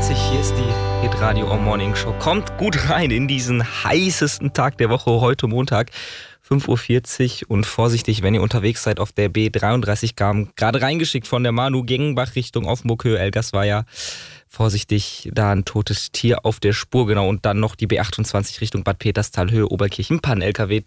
Hier ist die Hitradio Morning Show. Kommt gut rein in diesen heißesten Tag der Woche, heute Montag, 5.40 Uhr. Und vorsichtig, wenn ihr unterwegs seid auf der B33, kam gerade reingeschickt von der Manu Gengenbach Richtung Offenburg-Höhe, Elgersweier. Vorsichtig, da ein totes Tier auf der Spur, genau. Und dann noch die B28 Richtung Bad Peterstal, Höhe Oberkirchen, Pannen-LKW.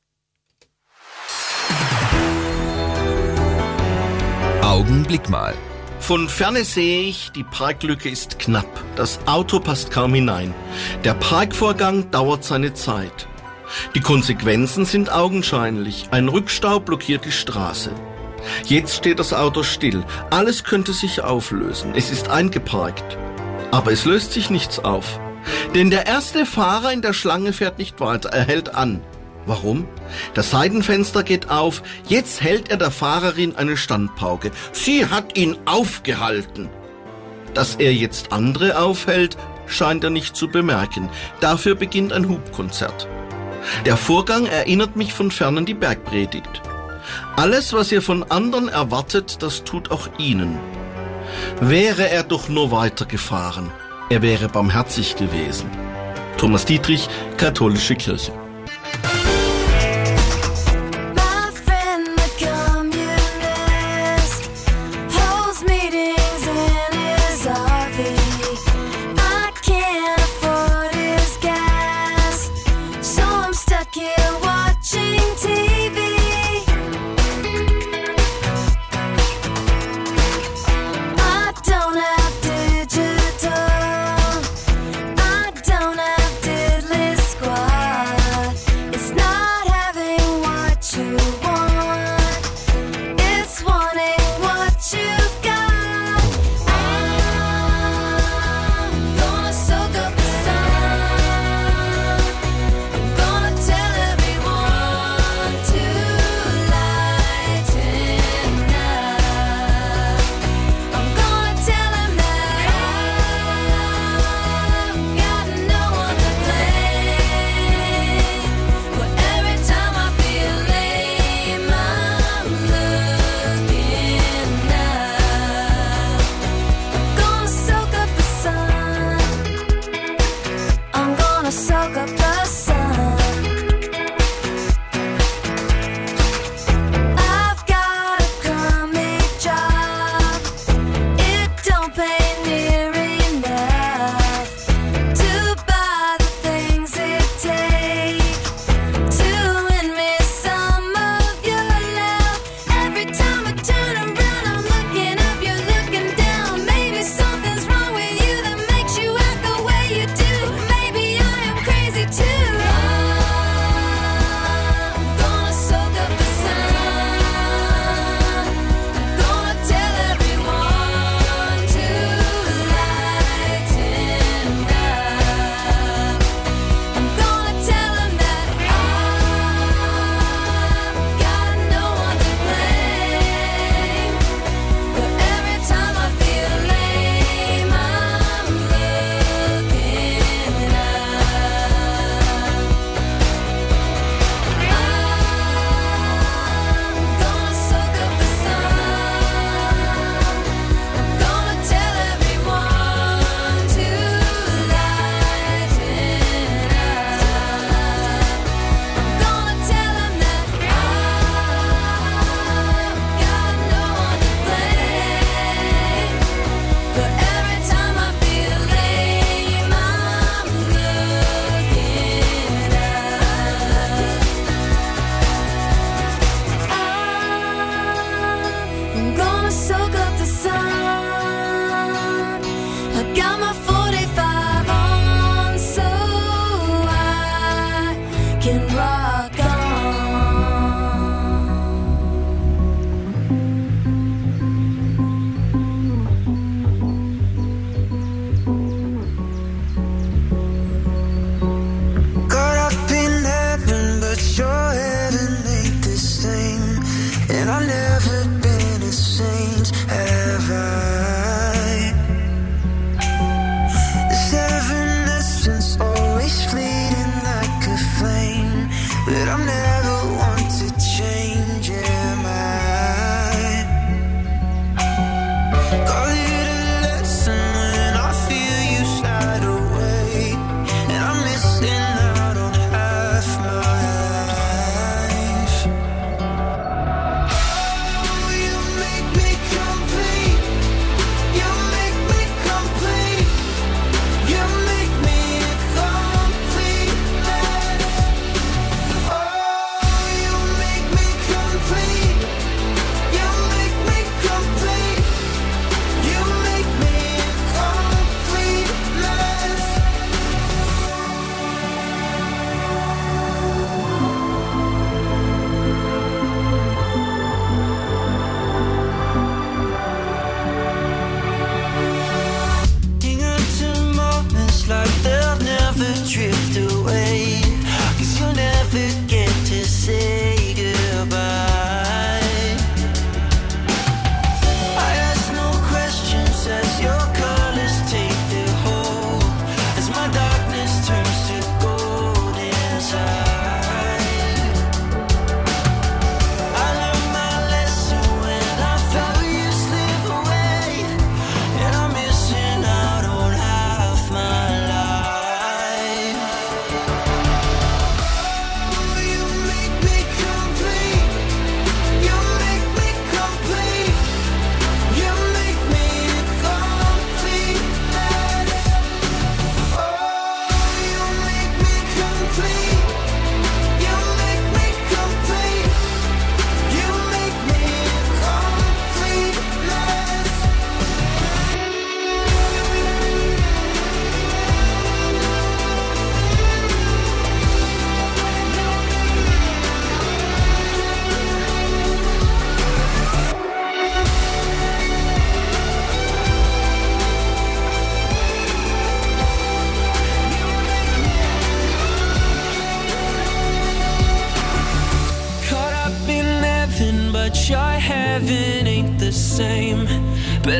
Augenblick mal. Von ferne sehe ich, die Parklücke ist knapp. Das Auto passt kaum hinein. Der Parkvorgang dauert seine Zeit. Die Konsequenzen sind augenscheinlich. Ein Rückstau blockiert die Straße. Jetzt steht das Auto still. Alles könnte sich auflösen. Es ist eingeparkt. Aber es löst sich nichts auf. Denn der erste Fahrer in der Schlange fährt nicht weiter. Er hält an. Warum? Das Seitenfenster geht auf. Jetzt hält er der Fahrerin eine Standpauke. Sie hat ihn aufgehalten. Dass er jetzt andere aufhält, scheint er nicht zu bemerken. Dafür beginnt ein Hupkonzert. Der Vorgang erinnert mich von fern an die Bergpredigt. Alles, was ihr von anderen erwartet, das tut auch ihnen. Wäre er doch nur weitergefahren. Er wäre barmherzig gewesen. Thomas Dietrich, Katholische Kirche. Don't have diddly squat.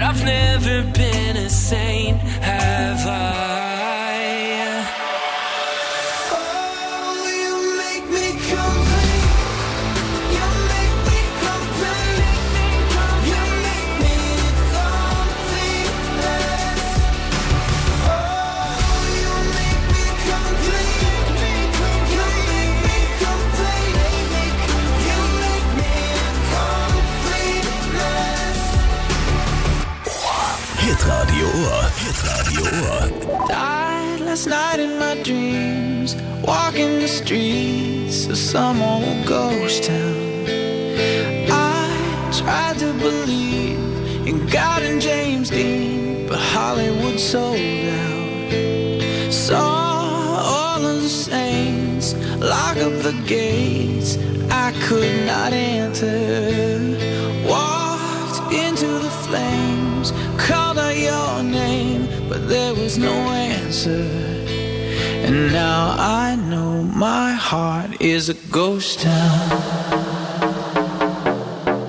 I've never been a saint, have I? Hitradio Ohr. Died last night in my dreams, walking the streets of some old ghost town. I tried to believe in God and James Dean, but Hollywood sold out. Saw all of the saints lock up the gates I could not enter. Walked into the flames, called out your name, but there was no answer. And now I know my heart is a ghost town.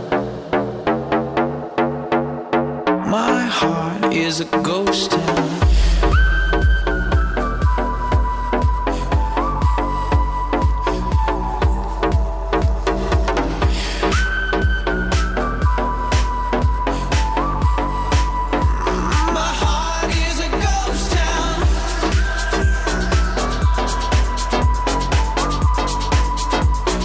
My heart is a ghost town.